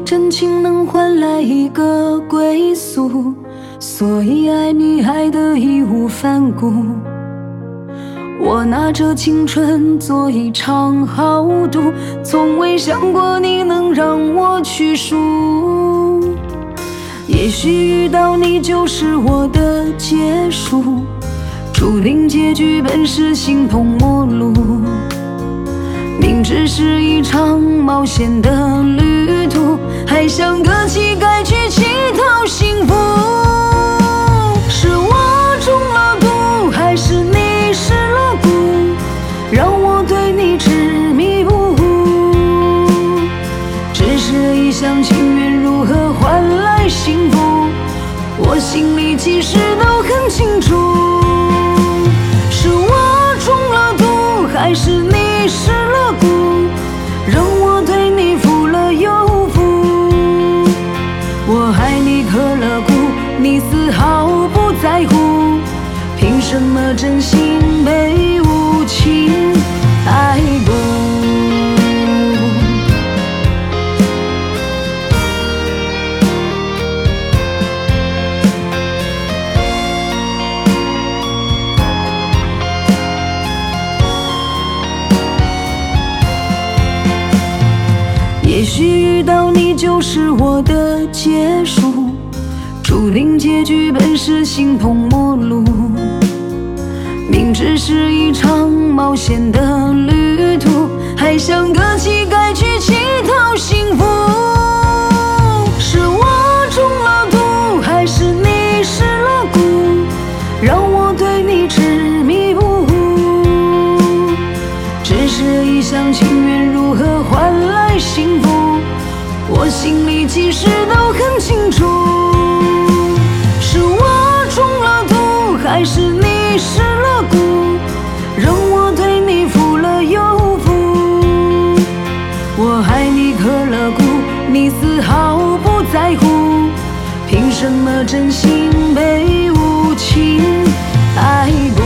真情能换来一个归宿，所以爱你爱得义无反顾。我拿着青春做一场豪赌，从未想过你能让我屈输。也许遇到你就是我的结束，注定结局本是形同陌路。明知是一场冒险的旅途，还像个乞丐去乞讨幸福。是我中了毒，还是你失了蛊，让我对你执迷不悟？只是一厢情愿，如何换来幸福？我心里其实都很清楚。是我中了毒，还是你失了蛊，让我对你负了又负？我爱你刻了骨，你丝毫不在乎，凭什么真心被无情爱过？也许遇到你就是我的结束，注定结局本是形同陌路。明知是一场冒险的旅途，还像个乞丐去乞讨幸福。是我中了毒，还是你失了蛊，让我对你执迷不悟？只是一厢情愿，如何换来幸福？我心里其实都很清楚。是我中了毒，还是你失了蛊，让我对你负了又负？我爱你刻了骨，你丝毫不在乎，凭什么真心被无情爱过？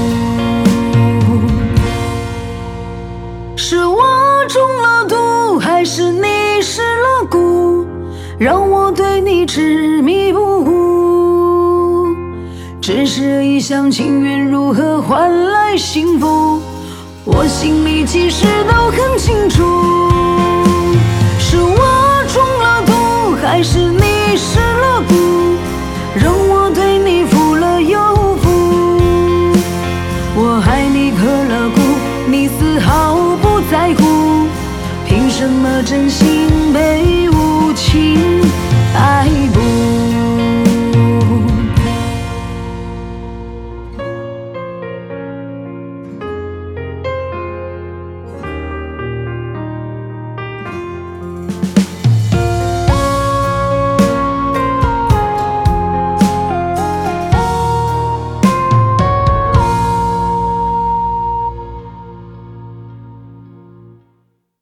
是我中了毒，还是你失了蛊，让我对你执迷不悟？只是一厢情愿，如何换来幸福？我心里其实都很清楚。是我中了毒，还是你失了蛊，让我对你负了又负？我爱你刻了骨，你丝毫不在乎，凭什么真心